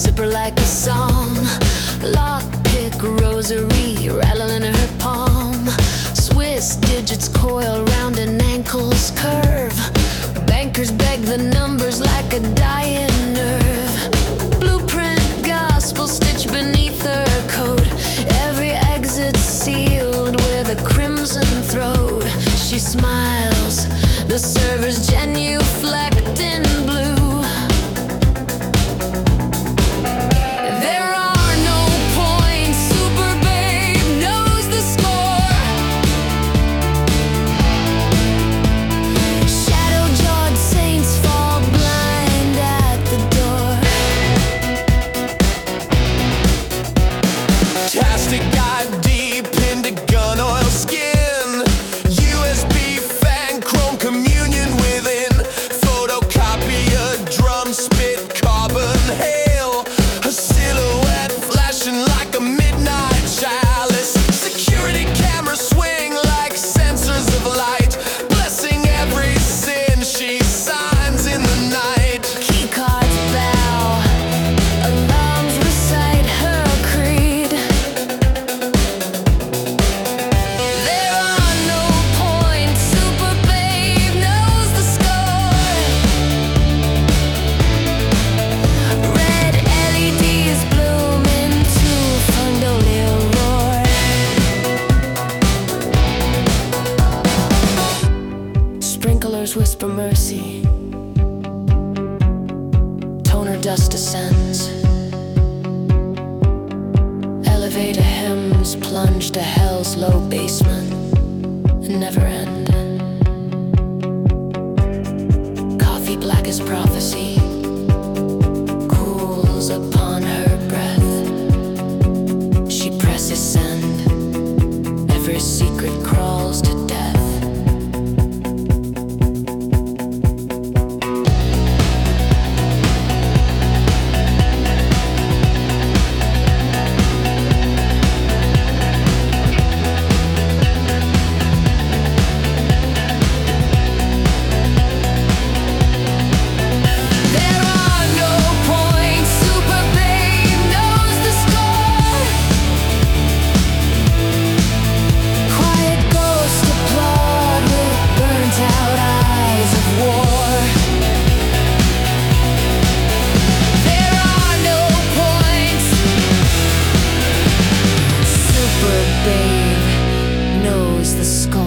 zipper like a song. Lockpick rosary rattling in her palm. Swiss digits coil round an ankle's curve. Bankers beg the numbers like a dying nerve. Blueprint gospel stitched beneath her coat. Every exit sealed with a crimson throat. She smiles, the server's genuflect in blue. There are no points, super babe knows the score. Shadow-jawed saints fall blind at the door. Fantastic ID pinned to gun oil skin. USB fan chrome communion within. Photocopier drum spit carbon hail. Her silhouette flashing like a midnight chalice. Security cameras swing like sensors of light. Blessing every sin she signs in the night. Keycards bow, alarms recite her creed. There are no points, super babe knows the score. Red LEDs bloom into Fondolio roar. Sprinklers whisper mercy. Toner dust descends. Elevator hymns plunge to hell's low basement and never end. Coffee black as prophecy cools upon her breath. She presses send. Every secret crawls to death. There are no points, super babe knows the score. Quiet ghosts applaud with burnt out eyes of war. There are no points, super babe knows the score.